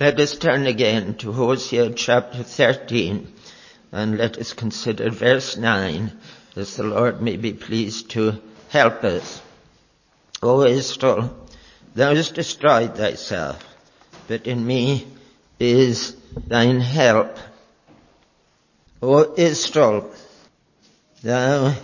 Let us turn again to Hosea chapter 13 and let us consider verse 9 as the Lord may be pleased to help us. O Israel, thou hast destroyed thyself, but in me is thine help. O Israel, thou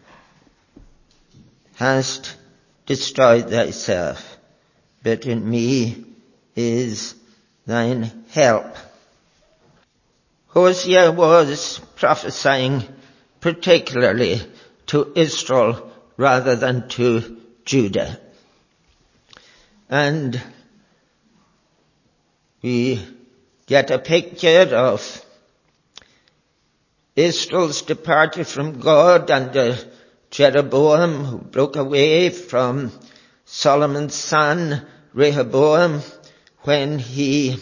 hast destroyed thyself, but in me is thine help. Hosea was prophesying particularly to Israel rather than to Judah. And we get a picture of Israel's departure from God under Jeroboam, who broke away from Solomon's son Rehoboam when he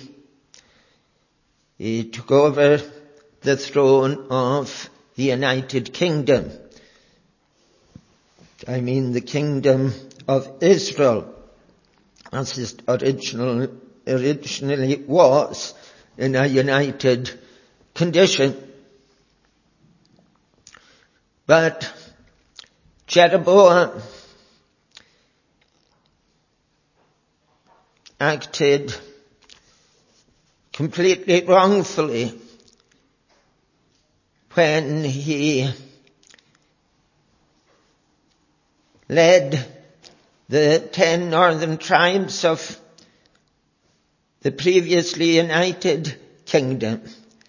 took over the throne of the United Kingdom. I mean the kingdom of Israel, as it originally was in a united condition. But Jeroboam acted completely wrongfully when he led the 10 northern tribes of the previously united kingdom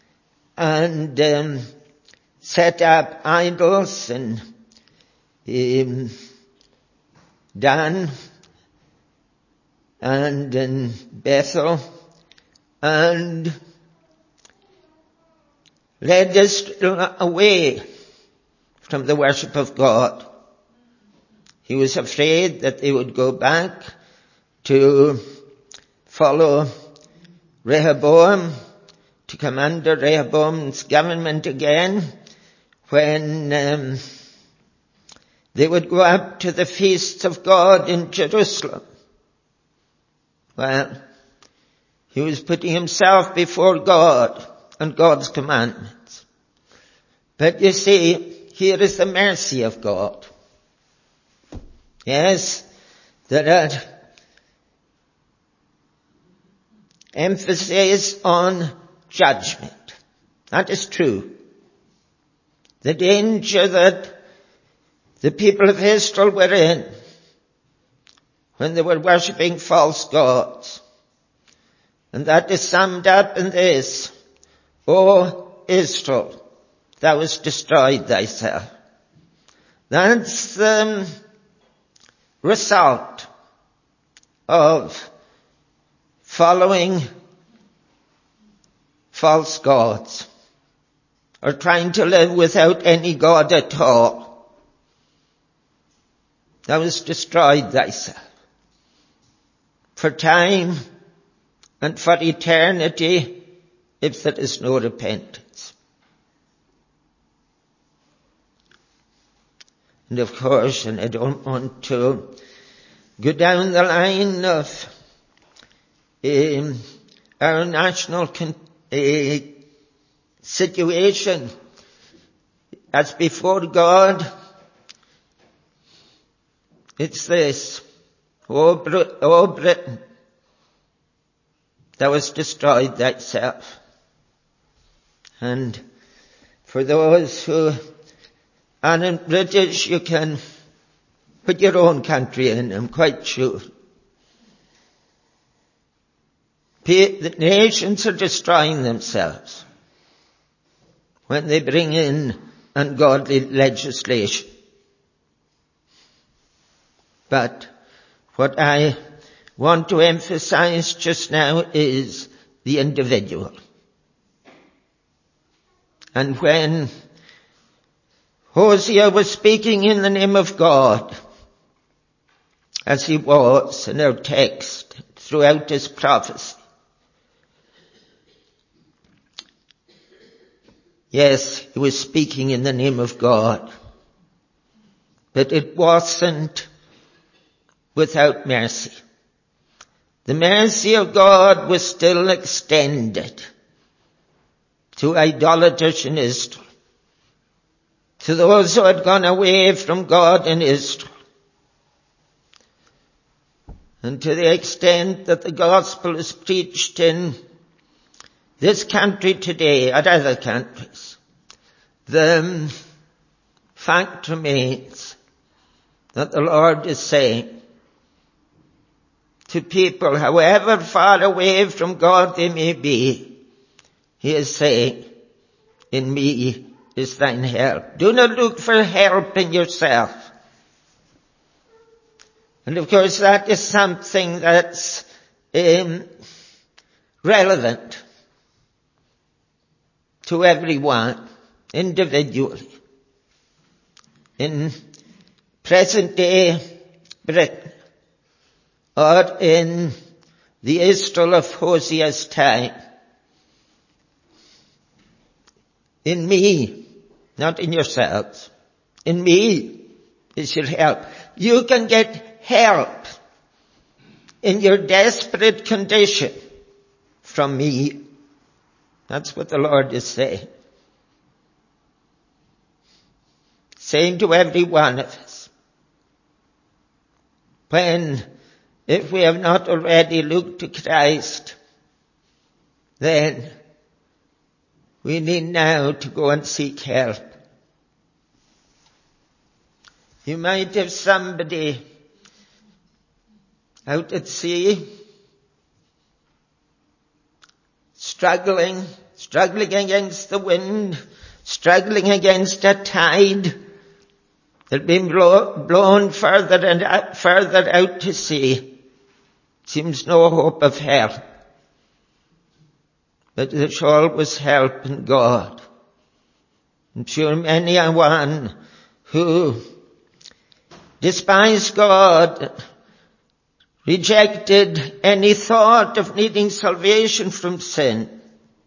and set up idols in Dan and in Bethel, and led Israel away from the worship of God. He was afraid that they would go back to follow Rehoboam, to come under Rehoboam's government again, when they would go up to the feasts of God in Jerusalem. Well, he was putting himself before God and God's commandments. But you see, here is the mercy of God. Yes, there are emphasis on judgment. That is true. The danger that the people of Israel were in when they were worshipping false gods. And that is summed up in this: O Israel, thou hast destroyed thyself. That's the result of following false gods, or trying to live without any God at all. Thou hast destroyed thyself. For time and for eternity, if there is no repentance. And of course, and I don't want to go down the line of our national situation as before God, it's this: O Britain, thou hast destroyed thyself. And for those who aren't British, you can put your own country in, I'm quite sure. The nations are destroying themselves when they bring in ungodly legislation. But what I want to emphasize just now is the individual. And when Hosea was speaking in the name of God, as he was in our text throughout his prophecy, yes, he was speaking in the name of God, but it wasn't without mercy. the mercy of God was still extended to idolaters in Israel, to those who had gone away from God in Israel. And to the extent that the gospel is preached in this country today, at other countries, the fact remains that the Lord is saying to people, however far away from God they may be, He is saying, in me is thine help. Do not look for help in yourself. And of course that is something that's relevant to everyone individually. In present day Britain, or in the Israel of Hosea's time, in me, not in yourselves, in me is your help. You can get help in your desperate condition from me. That's what the Lord is saying. Saying to every one of us, if we have not already looked to Christ, then we need now to go and seek help. You might have somebody out at sea, struggling against the wind, struggling against a tide that been blown further and further out to sea. Seems no hope of help. But there's always help in God. I'm sure many a one who despised God, rejected any thought of needing salvation from sin.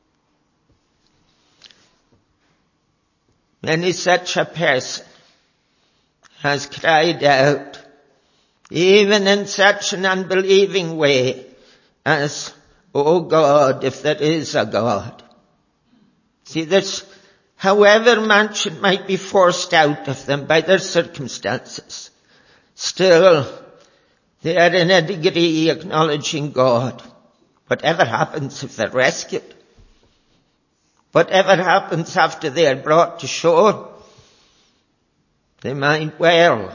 Many such a person has cried out, even in such an unbelieving way as, "Oh God, if there is a God." See, this, however much it might be forced out of them by their circumstances, still they are in a degree acknowledging God. Whatever happens if they're rescued, whatever happens after they are brought to shore, they might well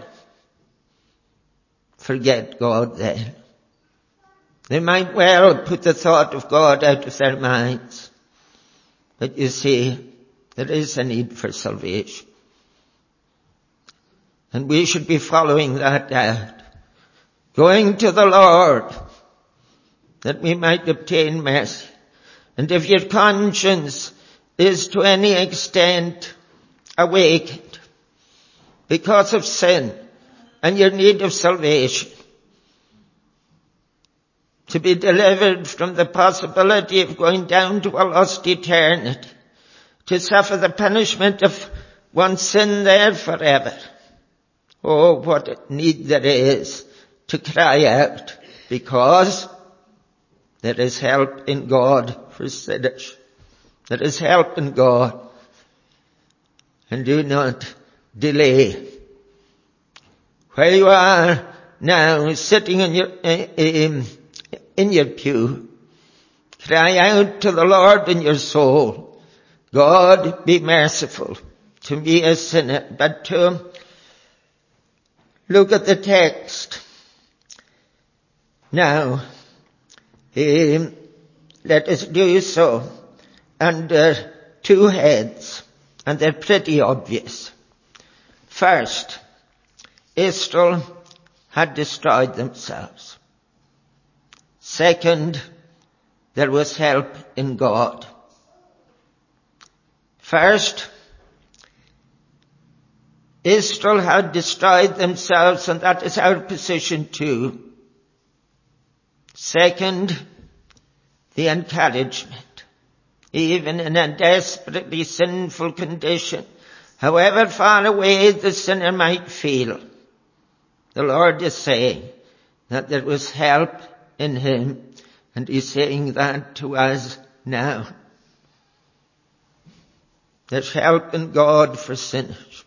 forget God then. They might well put the thought of God out of their minds. But you see, there is a need for salvation. And we should be following that out. Going to the Lord, that we might obtain mercy. And if your conscience is to any extent awakened because of sin and your need of salvation, to be delivered from the possibility of going down to a lost eternity, to suffer the punishment of one's sin there forever. Oh, what a need there is to cry out, because there is help in God for sinners. There is help in God. And do not delay. Where you are now, sitting in your pew, cry out to the Lord in your soul, "God, be merciful to me a sinner." But to look at the text now, let us do so under two heads, and they're pretty obvious. First, Israel had destroyed themselves. Second, there was help in God. First, Israel had destroyed themselves, and that is our position too. Second, the encouragement, even in a desperately sinful condition, however far away the sinner might feel, the Lord is saying that there was help in him. And he's saying that to us now. There's help in God for sinners.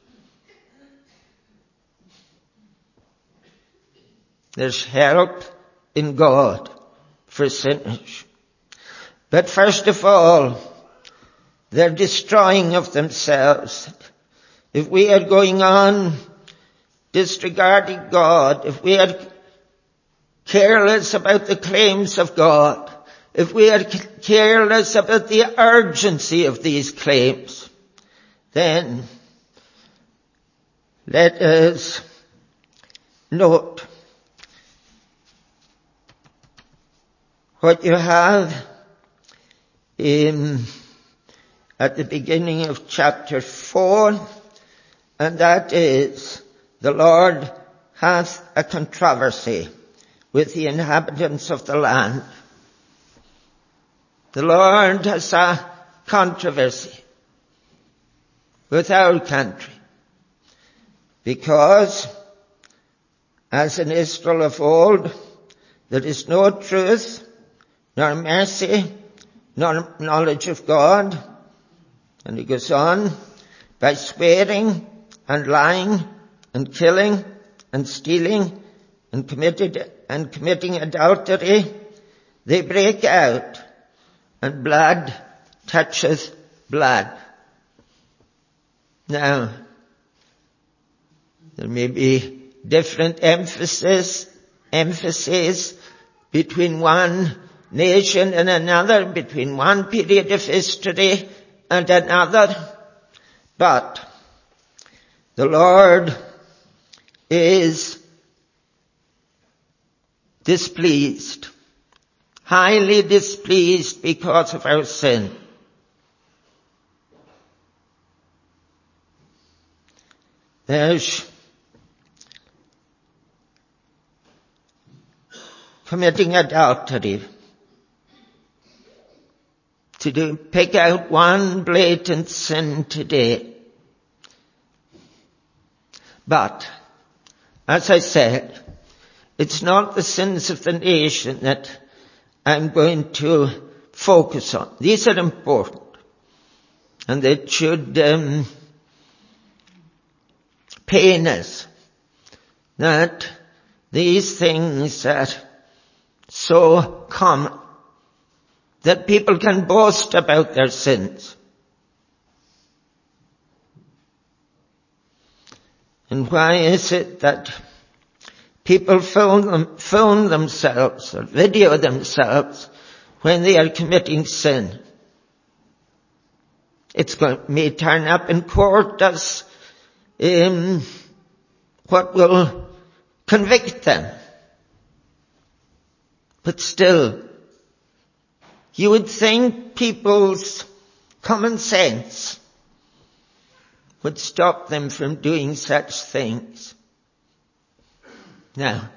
There's help in God for sinners. But first of all, they're destroying of themselves. If we are going on disregarding God, if we are careless about the claims of God, if we are careless about the urgency of these claims, then let us note what you have at the beginning of chapter 4, and that is, the Lord hath a controversy with the inhabitants of the land. The Lord has a controversy with our country, because, as in Israel of old, there is no truth, nor mercy, nor knowledge of God. And he goes on, by swearing and lying and killing and stealing and committing adultery, they break out, and blood toucheth blood. Now, there may be different emphases between one nation and another, between one period of history and another, but the Lord is displeased, highly displeased because of our sin. There's committing adultery. To pick out one blatant sin today. But, as I said, it's not the sins of the nation that I'm going to focus on. These are important. And they should pain us that these things are so common that people can boast about their sins. And why is it that people film themselves or video themselves when they are committing sin? May turn up in court as what will convict them. But still, you would think people's common sense would stop them from doing such things. Now,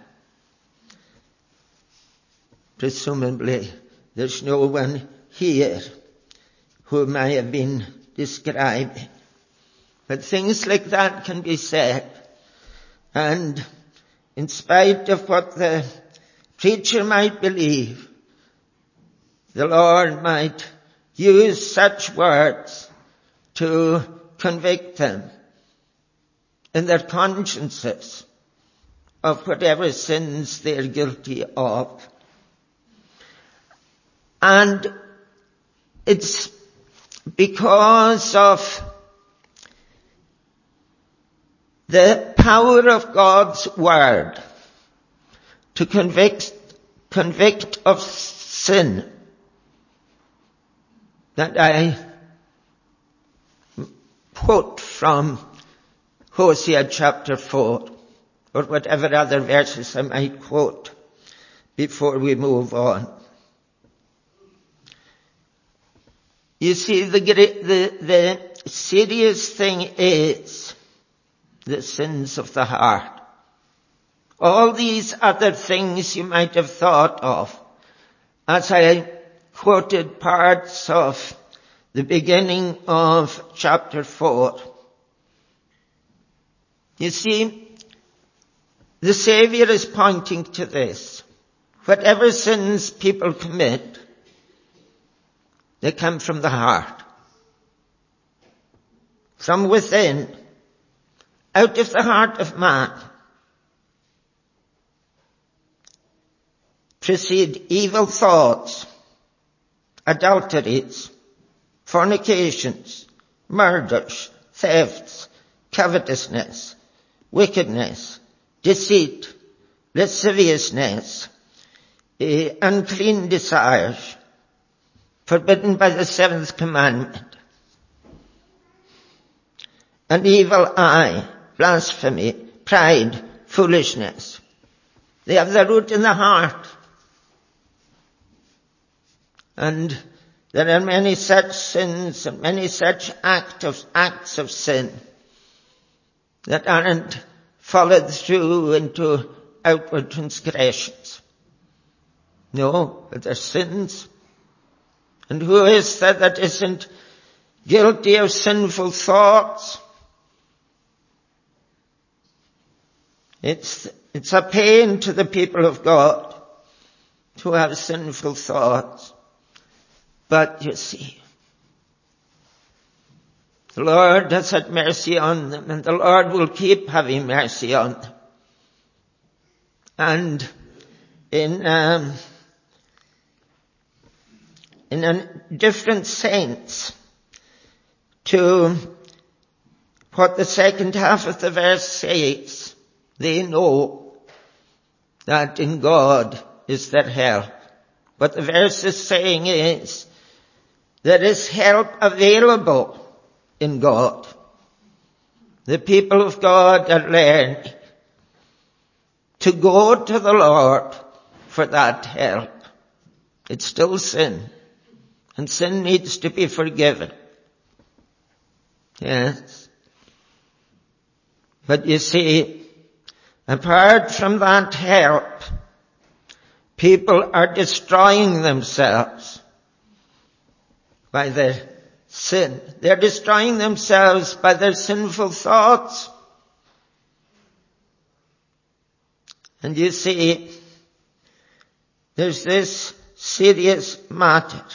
presumably, there's no one here whom I have been describing. But things like that can be said. And in spite of what the preacher might believe, the Lord might use such words to convict them in their consciences of whatever sins they're guilty of. And it's because of the power of God's word to convict of sin that I quote from Hosea chapter 4, or whatever other verses I might quote before we move on. You see, the serious thing is the sins of the heart. All these other things you might have thought of, as I quoted parts of the beginning of chapter 4. You see, the Savior is pointing to this. whatever sins people commit, they come from the heart. From within, out of the heart of man, proceed evil thoughts, adulteries, fornications, murders, thefts, covetousness, wickedness, deceit, lasciviousness, unclean desires, forbidden by the seventh commandment, an evil eye, blasphemy, pride, foolishness. They have their root in the heart. And there are many such sins and many such acts of sin that aren't followed through into outward transgressions. No, but they're sins. And who is there that isn't guilty of sinful thoughts? It's a pain to the people of God to have sinful thoughts. But you see, the Lord has had mercy on them, and the Lord will keep having mercy on them. And in a different sense to what the second half of the verse says, they know that in God is their help. What the verse is saying is, there is help available in God. The people of God are learning to go to the Lord for that help. It's still sin, and sin needs to be forgiven. Yes. But you see, apart from that help, people are destroying themselves by their sin. They're destroying themselves by their sinful thoughts. And you see, there's this serious matter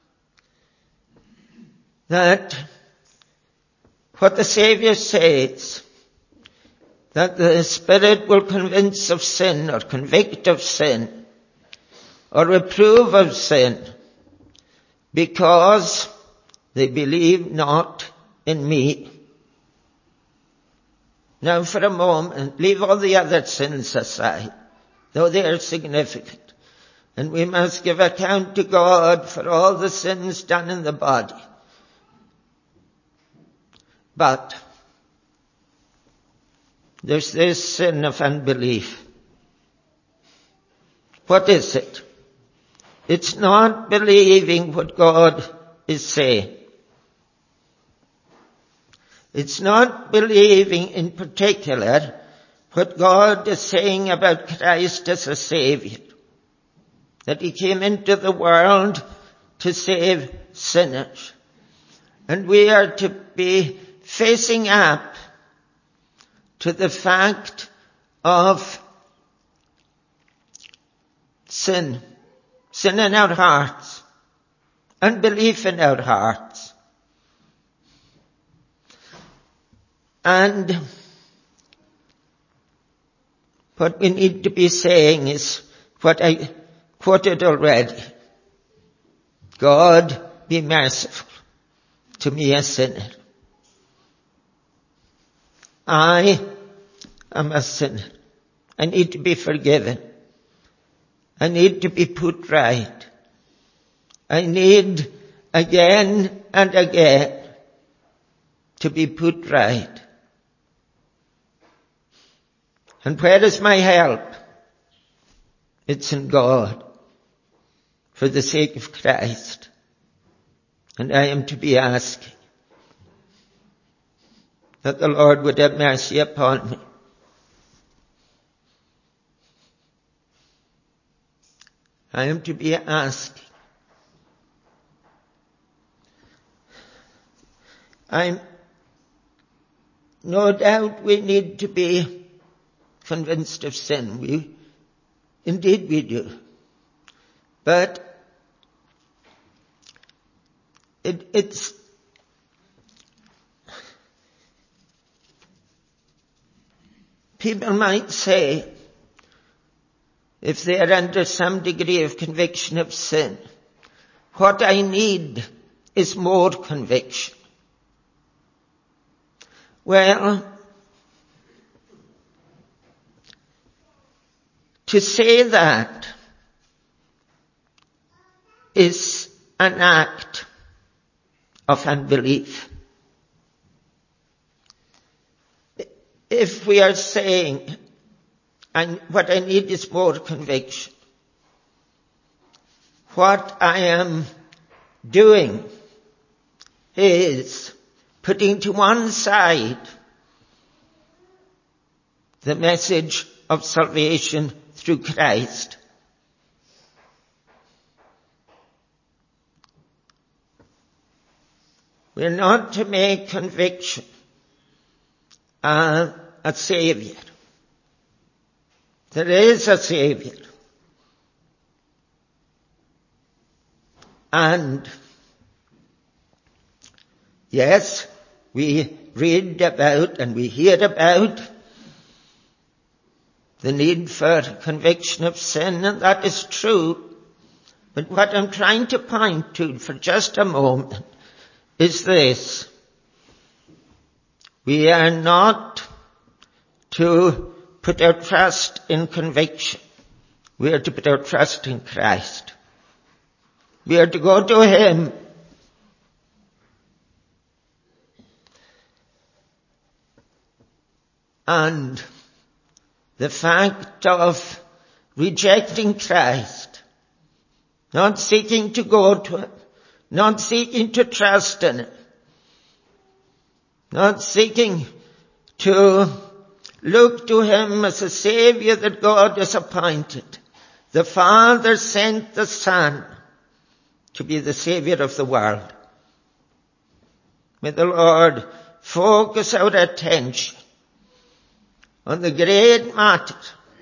that what the Savior says, that the Spirit will convince of sin or convict of sin or reprove of sin because they believe not in me. Now for a moment, leave all the other sins aside, though they are significant. And we must give account to God for all the sins done in the body. But there's this sin of unbelief. What is it? It's not believing what God is saying. It's not believing in particular what God is saying about Christ as a Savior. That He came into the world to save sinners. And we are to be facing up to the fact of sin. Sin in our hearts. Unbelief in our hearts. And what we need to be saying is what I quoted already. God, be merciful to me, a sinner. I am a sinner. I need to be forgiven. I need to be put right. I need again and again to be put right. And where is my help? It's in God, for the sake of Christ. And I am to be asking that the Lord would have mercy upon me. I am to be asking. No doubt we need to be convinced of sin. Indeed we do. But it's people might say, if they are under some degree of conviction of sin, what I need is more conviction. Well, to say that is an act of unbelief. If we are saying, what I need is more conviction, what I am doing is putting to one side the message of salvation through Christ. We're not to make conviction a savior. There is a savior. And yes, we read about and we hear about the need for conviction of sin, and that is true. But what I'm trying to point to for just a moment is this. We are not to put our trust in conviction. We are to put our trust in Christ. We are to go to Him. And the fact of rejecting Christ, not seeking to go to Him, not seeking to trust in Him, not seeking to look to Him as a Savior that God has appointed. The Father sent the Son to be the Savior of the world. May the Lord focus our attention on the great matter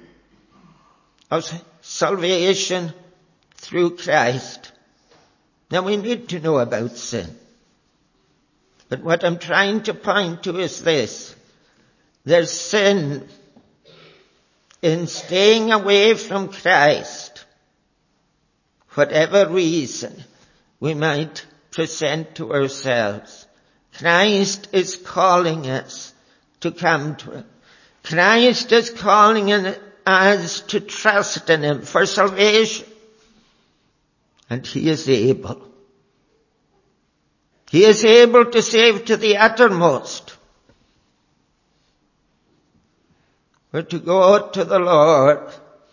of salvation through Christ. Now we need to know about sin. But what I'm trying to point to is this. There's sin in staying away from Christ, whatever reason we might present to ourselves. Christ is calling us to come to Him. Christ is calling us to trust in Him for salvation. And He is able. He is able to save to the uttermost. We're to go to the Lord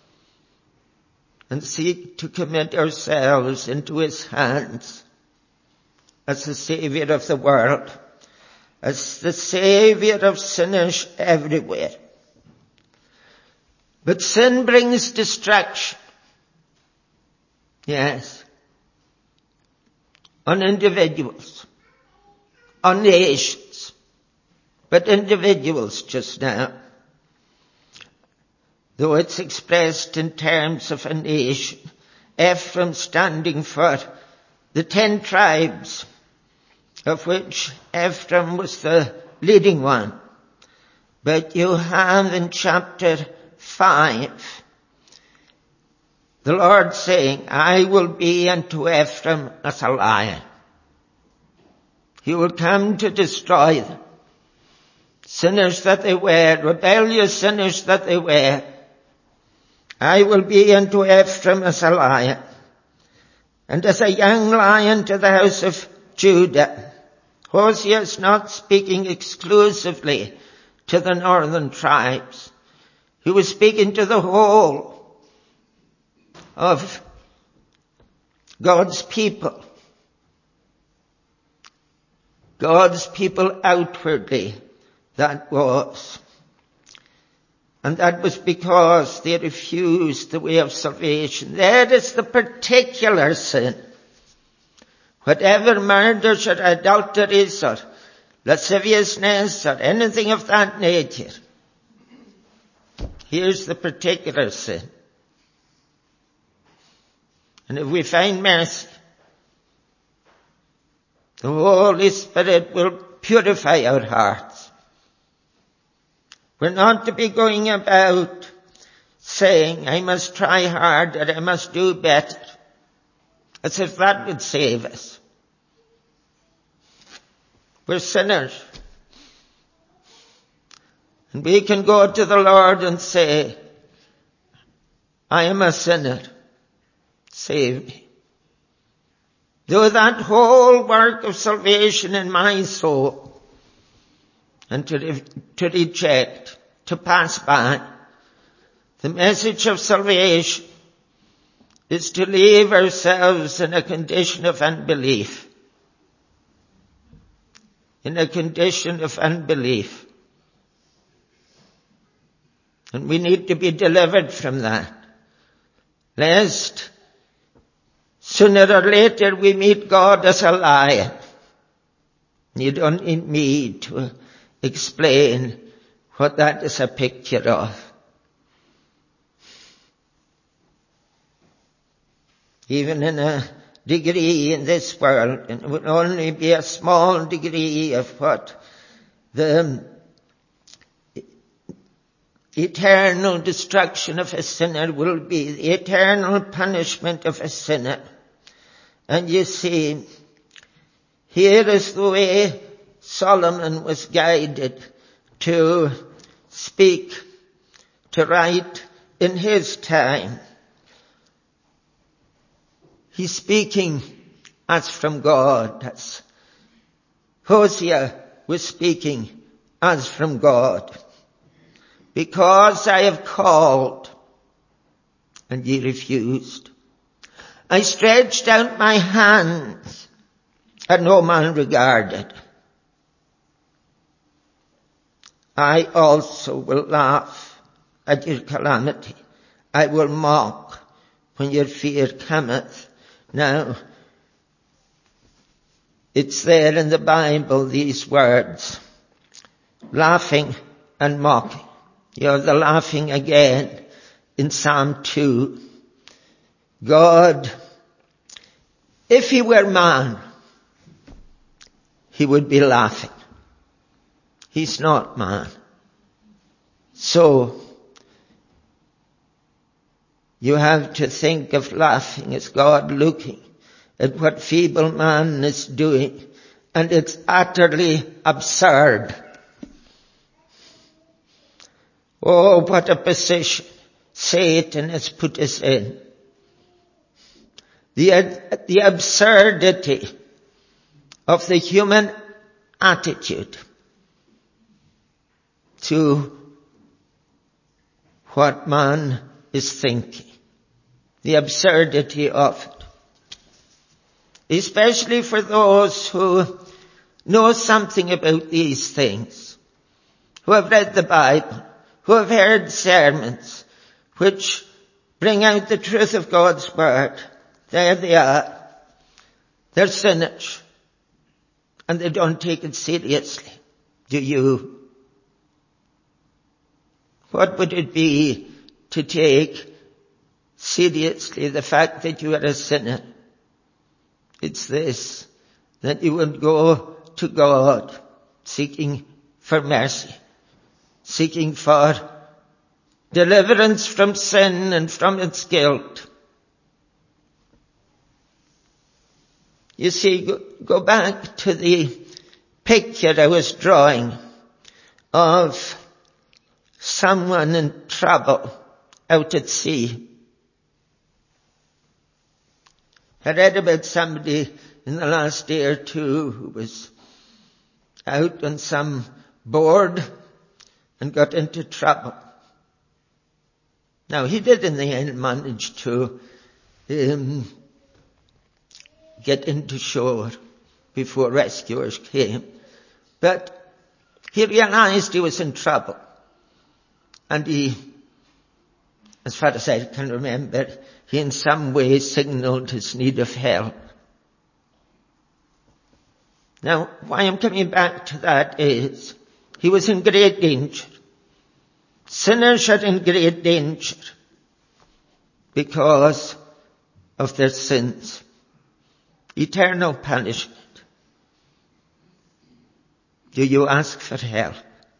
and seek to commit ourselves into His hands as the Savior of the world, as the Savior of sinners everywhere. But sin brings destruction. Yes. On individuals, on nations, but individuals just now. Though it's expressed in terms of a nation, Ephraim standing for the 10 tribes, of which Ephraim was the leading one. But you have in chapter 5, the Lord saying, I will be unto Ephraim as a lion. He will come to destroy them. Sinners that they were, rebellious sinners that they were. I will be unto Ephraim as a lion, and as a young lion to the house of Judah. Hosea is not speaking exclusively to the northern tribes. He was speaking to the whole of God's people. God's people outwardly, that was. And that was because they refused the way of salvation. That is the particular sin. Whatever murders or adulteries or lasciviousness or anything of that nature. Here's the particular sin. And if we find mercy, the Holy Spirit will purify our hearts. We're not to be going about saying, I must try harder, I must do better, as if that would save us. We're sinners. And we can go to the Lord and say, I am a sinner. Save me. Do that whole work of salvation in my soul, and to reject, to pass by. The message of salvation is to leave ourselves in a condition of unbelief. In a condition of unbelief. And we need to be delivered from that. Lest sooner or later we meet God as a lion. You don't need me to explain what that is a picture of. Even in a degree in this world, and it would only be a small degree of what the eternal destruction of a sinner will be, the eternal punishment of a sinner. And you see, here is the way Solomon was guided to speak, to write in his time. He's speaking as from God. As Hosea was speaking as from God. Because I have called, and ye refused. I stretched out my hands, and no man regarded. I also will laugh at your calamity. I will mock when your fear cometh. Now, it's there in the Bible, these words, laughing and mocking. You have the laughing again in Psalm 2. God, if he were man, he would be laughing. He's not man. So, you have to think of laughing as God looking at what feeble man is doing. And it's utterly absurd. Oh, what a position Satan has put us in. The absurdity of the human attitude to what man is thinking. The absurdity of it. Especially for those who know something about these things, who have read the Bible, who have heard sermons which bring out the truth of God's word. There they are. They're sinners. And they don't take it seriously. Do you? What would it be to take seriously the fact that you are a sinner? It's this, that you would go to God seeking for mercy, seeking for deliverance from sin and from its guilt. You see, go back to the picture I was drawing of someone in trouble out at sea. I read about somebody in the last day or two who was out on some board and got into trouble. Now, he did in the end manage to get into shore before rescuers came. But he realized he was in trouble. And he, as far as I can remember, he in some way signaled his need of help. Now, why I'm coming back to that is, he was in great danger. Sinners are in great danger because of their sins. Eternal punishment. Do you ask for help?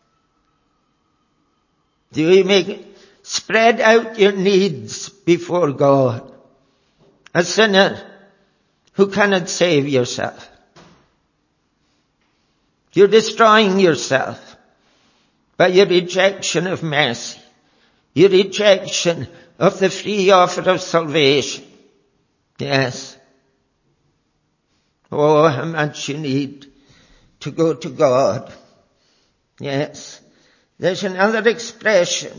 Do you spread out your needs before God? A sinner who cannot save yourself. You're destroying yourself by your rejection of mercy, your rejection of the free offer of salvation. Yes. Oh, how much you need to go to God. Yes. There's another expression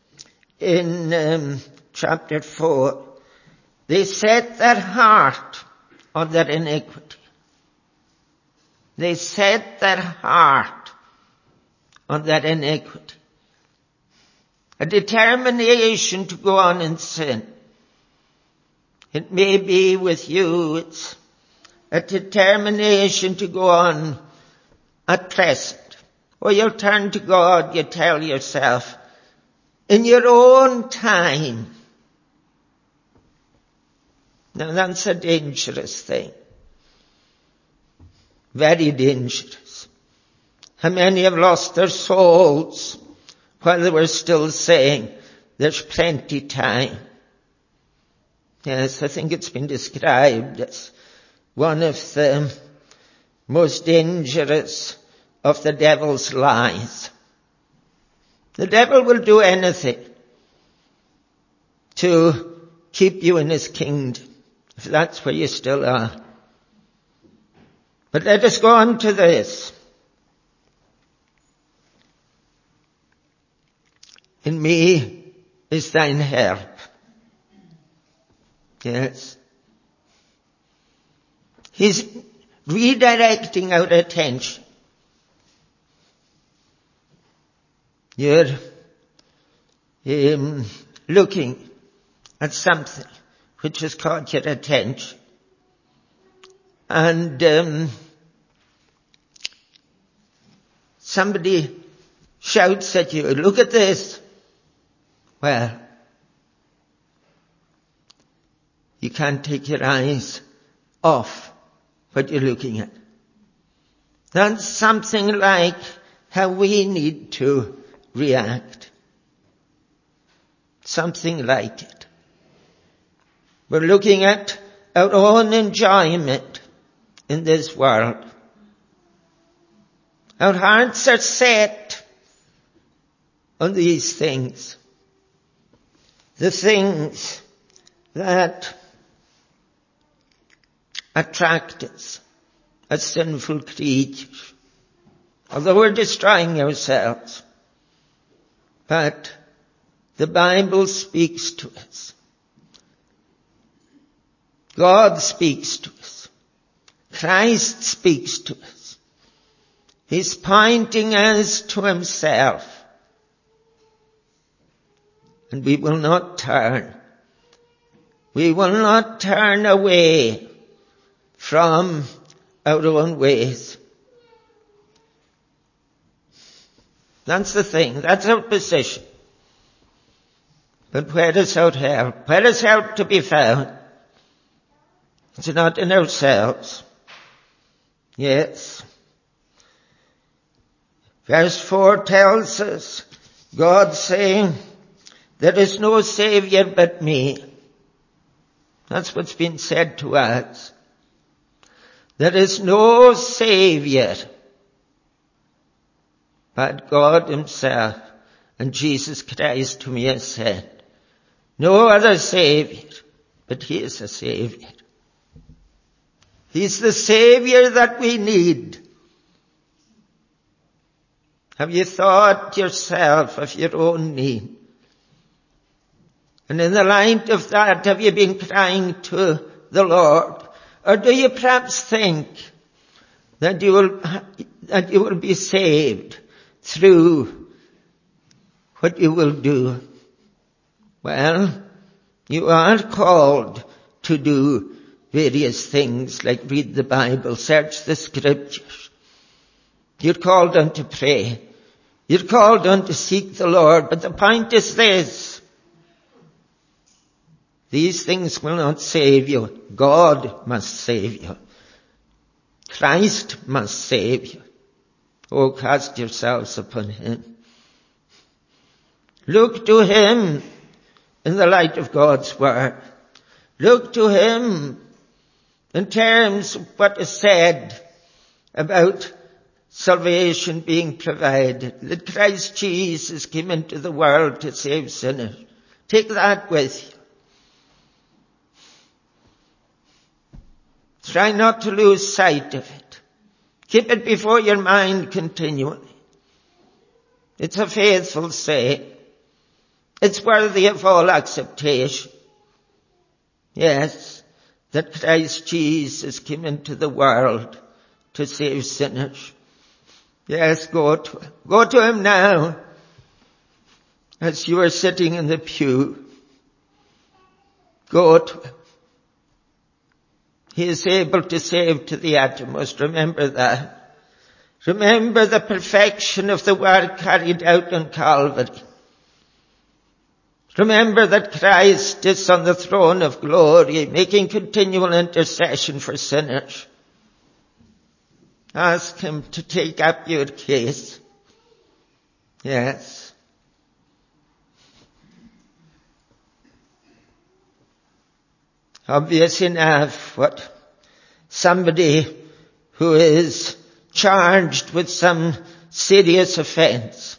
in chapter 4. They set their heart on their iniquity. They set their heart on their iniquity. A determination to go on in sin. It may be with you, it's a determination to go on at present. Or you'll turn to God, you tell yourself, in your own time. Now that's a dangerous thing. Very dangerous. How many have lost their souls while they were still saying, there's plenty time. Yes, I think it's been described as one of the most dangerous of the devil's lies. The devil will do anything to keep you in his kingdom, if that's where you still are. But let us go on to this. In me is thine help. Yes. He's redirecting our attention. You're looking at something which has caught your attention. And somebody shouts at you, look at this. Well, you can't take your eyes off what you're looking at. That's something like how we need to react. Something like it. We're looking at our own enjoyment in this world. Our hearts are set on these things. The things that attract us as sinful creatures. Although we're destroying ourselves. But the Bible speaks to us. God speaks to us. Christ speaks to us. He's pointing us to himself. And we will not turn. We will not turn away from our own ways. That's the thing. That's our position. But where is our help? Where is help to be found? It's not in ourselves. Yes. Verse 4 tells us, God saying, there is no Savior but me. That's what's been said to us. There is no Savior but God himself and Jesus Christ whom he has sent. No other Savior, but he is a Savior. He's the Savior that we need. Have you thought yourself of your own need? And in the light of that, have you been crying to the Lord? Or do you perhaps think that you will be saved through what you will do? Well, you are called to do various things like read the Bible, search the scriptures. You're called on to pray. You're called on to seek the Lord. But the point is this. These things will not save you. God must save you. Christ must save you. Oh, cast yourselves upon him. Look to him in the light of God's word. Look to him in terms of what is said about salvation being provided. That Christ Jesus came into the world to save sinners. Take that with you. Try not to lose sight of it. Keep it before your mind continually. It's a faithful saying. It's worthy of all acceptation. Yes, that Christ Jesus came into the world to save sinners. Yes, go to him. Go to him now as you are sitting in the pew. Go to him. He is able to save to the uttermost. Remember that. Remember the perfection of the work carried out on Calvary. Remember that Christ is on the throne of glory, making continual intercession for sinners. Ask him to take up your case. Yes. Obvious enough, what somebody who is charged with some serious offense,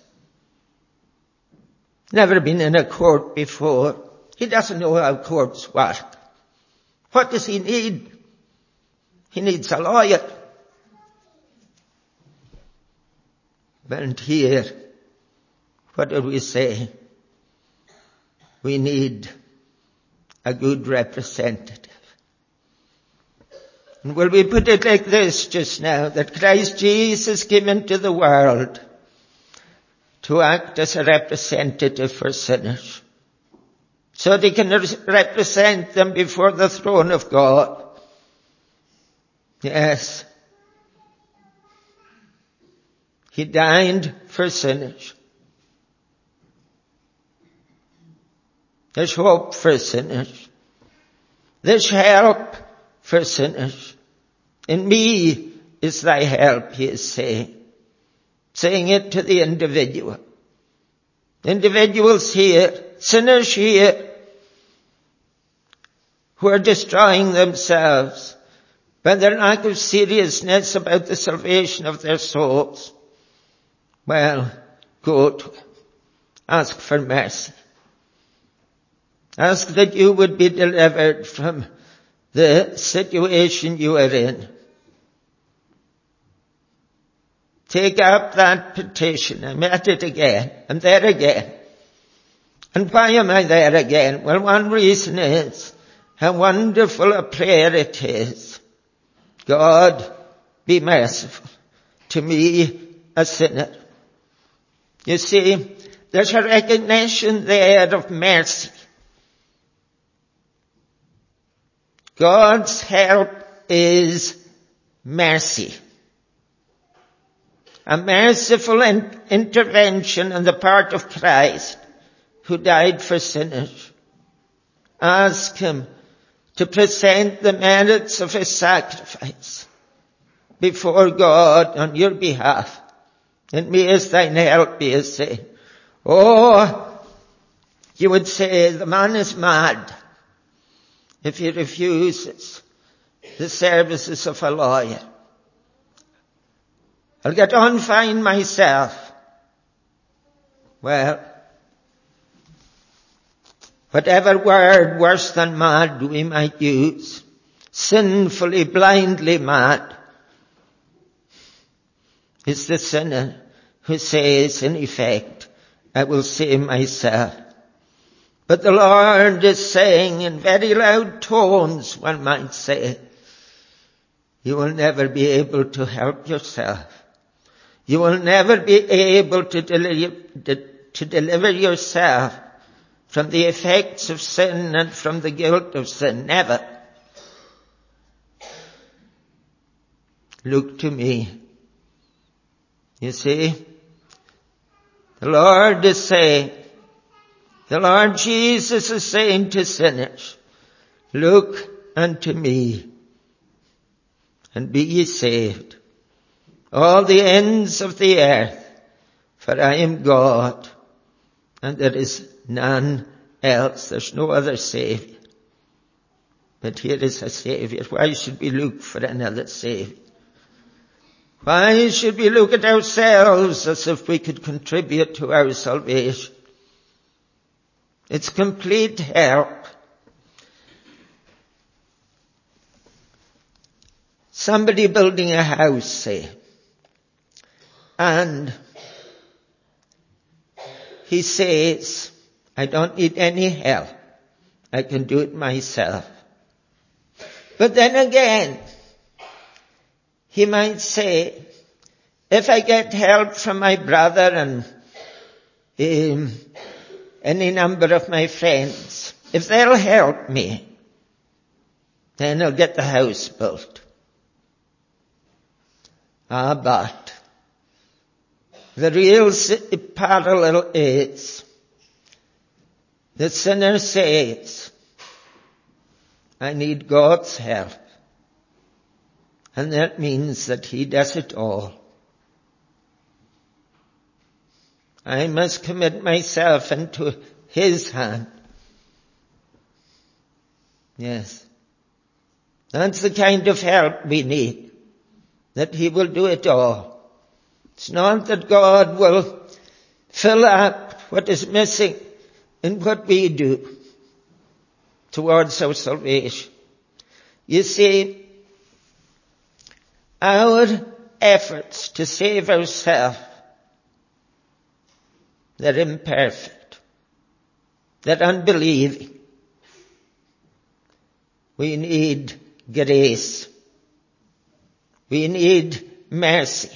never been in a court before, he doesn't know how courts work. What does he need? He needs a lawyer. And here, what do we say? We need a good representative. And will we put it like this just now, that Christ Jesus came into the world to act as a representative for sinners, so they can represent them before the throne of God. Yes. He died for sinners. There's hope for sinners. There's help for sinners. In me is thy help, he is saying. Saying it to the individual. Individuals here, sinners here, who are destroying themselves by their lack of seriousness about the salvation of their souls. Well, go to him. Ask for mercy. Ask that you would be delivered from the situation you are in. Take up that petition. I'm at it again. I'm there again. And why am I there again? Well, one reason is how wonderful a prayer it is. God, be merciful to me, a sinner. You see, there's a recognition there of mercy. God's help is mercy. A merciful intervention on the part of Christ, who died for sinners. Ask him to present the merits of his sacrifice before God on your behalf. And me as thine help, he is saying. Oh, you would say the man is mad if he refuses the services of a lawyer. I'll get on fine myself. Well, whatever word worse than mad we might use, sinfully, blindly mad, is the sinner who says, in effect, I will save myself. But the Lord is saying in very loud tones, one might say, you will never be able to help yourself. You will never be able to deliver yourself from the effects of sin and from the guilt of sin. Never. Look to me. You see, the Lord is saying, The Lord Jesus is saying to sinners, look unto me and be ye saved, all the ends of the earth, for I am God and there is none else. There's no other Saviour. But here is a Saviour. Why should we look for another Saviour? Why should we look at ourselves as if we could contribute to our salvation? It's complete help. Somebody building a house, say, and he says, I don't need any help. I can do it myself. But then again, he might say, if I get help from my brother and any number of my friends, if they'll help me, then I'll get the house built. But the real parallel is the sinner says, I need God's help. And that means that he does it all. I must commit myself into his hand. Yes. That's the kind of help we need. That he will do it all. It's not that God will fill up what is missing in what we do towards our salvation. You see, our efforts to save ourselves, they're imperfect. They're unbelieving. We need grace. We need mercy.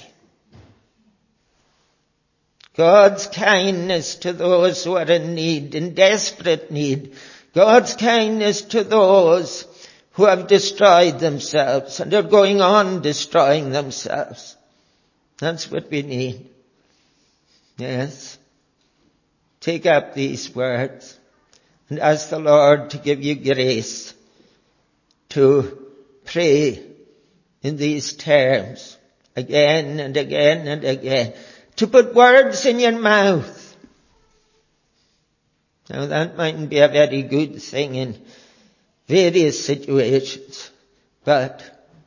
God's kindness to those who are in need, in desperate need. God's kindness to those who have destroyed themselves and are going on destroying themselves. That's what we need. Yes. Take up these words and ask the Lord to give you grace to pray in these terms again and again and again. To put words in your mouth. Now that mightn't be a very good thing in various situations, but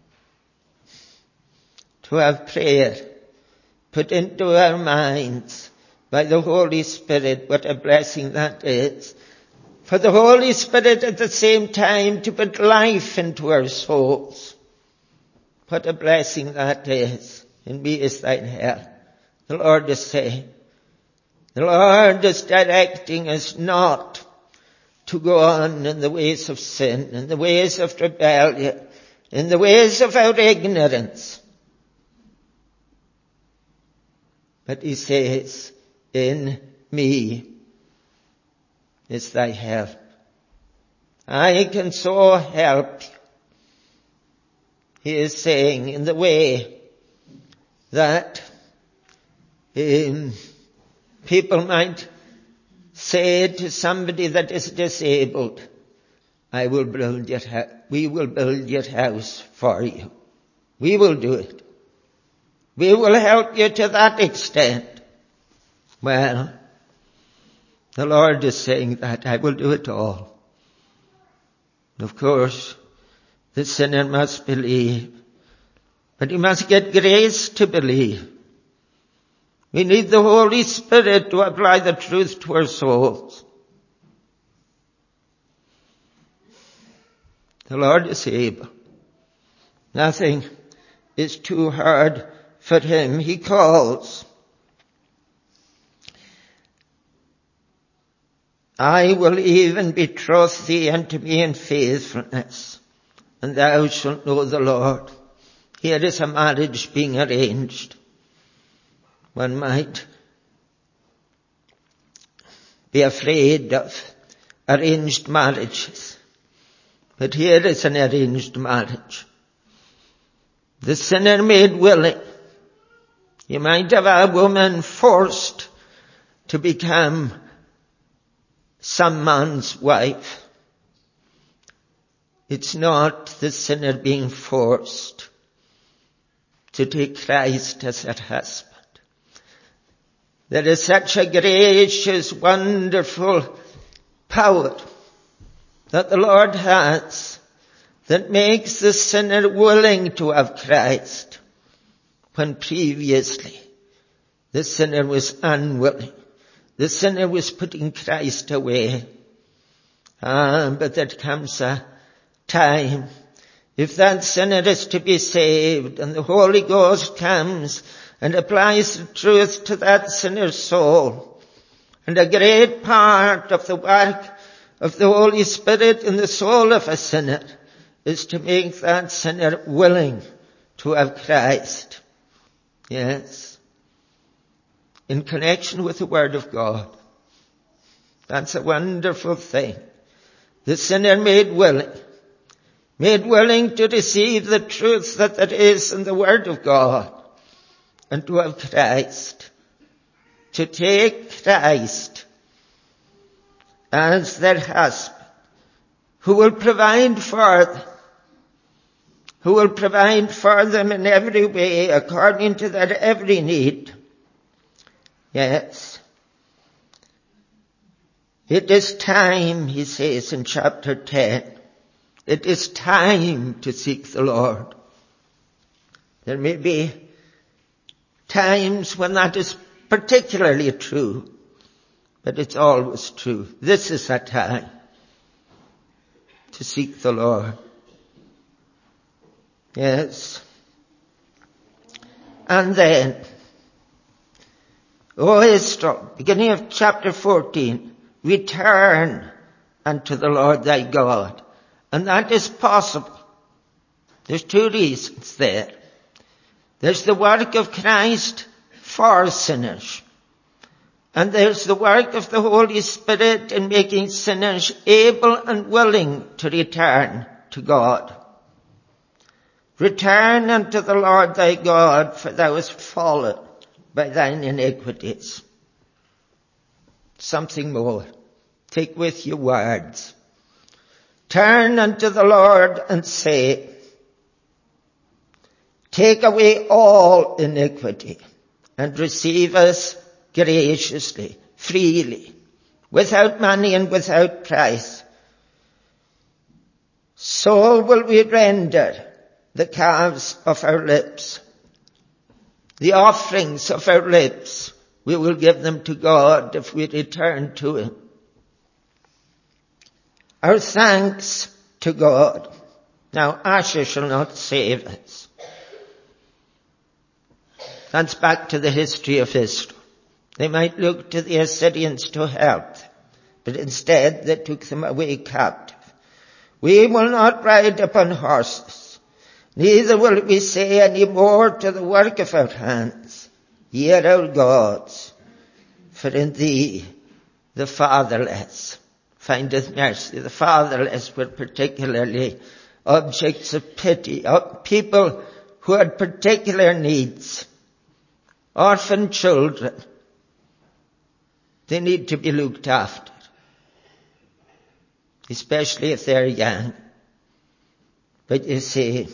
to have prayer put into our minds by the Holy Spirit, what a blessing that is. For the Holy Spirit at the same time to put life into our souls. What a blessing that is. And me is thine help. The Lord is saying, the Lord is directing us not to go on in the ways of sin, in the ways of rebellion, in the ways of our ignorance. But he says, in me is thy help. I can so help you. He is saying in the way that people might say to somebody that is disabled, we will build your house for you. We will do it. We will help you to that extent. Well, the Lord is saying that I will do it all. Of course, the sinner must believe, but he must get grace to believe. We need the Holy Spirit to apply the truth to our souls. The Lord is able. Nothing is too hard for him. He calls. I will even betroth thee unto me in faithfulness, and thou shalt know the Lord. Here is a marriage being arranged. One might be afraid of arranged marriages. But here is an arranged marriage. The sinner made willing. You might have a woman forced to become some man's wife. It's not the sinner being forced to take Christ as her husband. There is such a gracious, wonderful power that the Lord has that makes the sinner willing to have Christ when previously the sinner was unwilling. The sinner was putting Christ away. But there comes a time, if that sinner is to be saved and the Holy Ghost comes and applies the truth to that sinner's soul, and a great part of the work of the Holy Spirit in the soul of a sinner is to make that sinner willing to have Christ. Yes. In connection with the Word of God. That's a wonderful thing. The sinner made willing to receive the truth that there is in the Word of God, and to have Christ, to take Christ as their husband, who will provide for them in every way according to their every need. Yes. It is time, he says in chapter 10, it is time to seek the Lord. There may be times when that is particularly true, but it's always true. This is a time to seek the Lord. Yes. And then, O Israel, beginning of chapter 14, return unto the Lord thy God. And that is possible. There's two reasons there. There's the work of Christ for sinners. And there's the work of the Holy Spirit in making sinners able and willing to return to God. Return unto the Lord thy God, for thou hast fallen by thine iniquities. Something more. Take with you words. Turn unto the Lord and say, take away all iniquity and receive us graciously, freely, without money and without price. So will we render the calves of our lips, the offerings of our lips. We will give them to God if we return to Him. Our thanks to God. Now, Asher shall not save us. That's back to the history of Israel. They might look to the Assyrians to help them, but instead they took them away captive. We will not ride upon horses, neither will we say any more to the work of our hands, ye are our gods, for in thee the fatherless findeth mercy. The fatherless were particularly objects of pity, people who had particular needs. Orphan children, they need to be looked after, especially if they're young. But you see,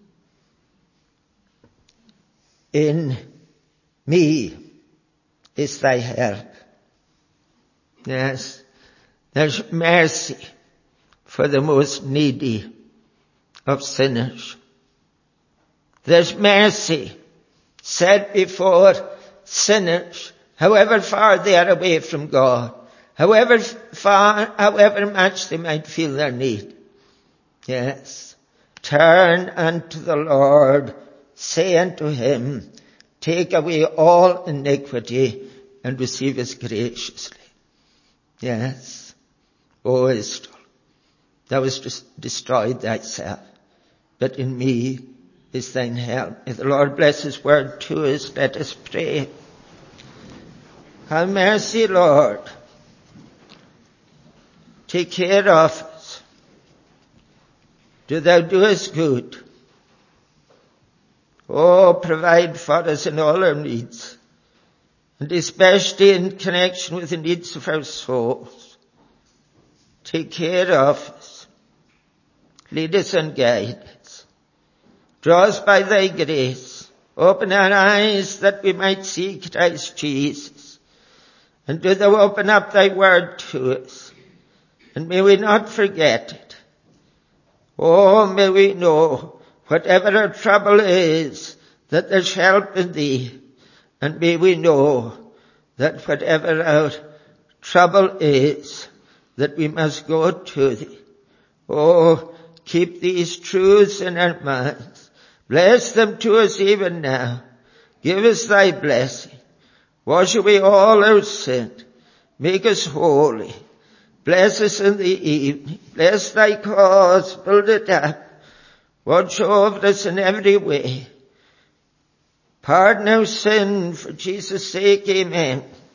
in me is thy help. Yes, there's mercy for the most needy of sinners. There's mercy set before sinners, however far they are away from God, however much they might feel their need. Yes. Turn unto the Lord, say unto Him, take away all iniquity and receive us graciously. Yes. O Israel, thou hast destroyed thyself, but in me is thine help. May the Lord bless His word to us. Let us pray. Have mercy, Lord. Take care of us. Do thou do us good. Oh, provide for us in all our needs, and especially in connection with the needs of our souls. Take care of us. Lead us and guide us. Draw us by thy grace. Open our eyes that we might see Christ Jesus. And do thou open up thy word to us. And may we not forget it. Oh, may we know whatever our trouble is, that there's help in thee. And may we know that whatever our trouble is, that we must go to thee. Oh, keep these truths in our minds. Bless them to us even now. Give us thy blessing. Wash away all our sin. Make us holy. Bless us in the evening. Bless thy cause. Build it up. Watch over us in every way. Pardon our sin for Jesus' sake. Amen.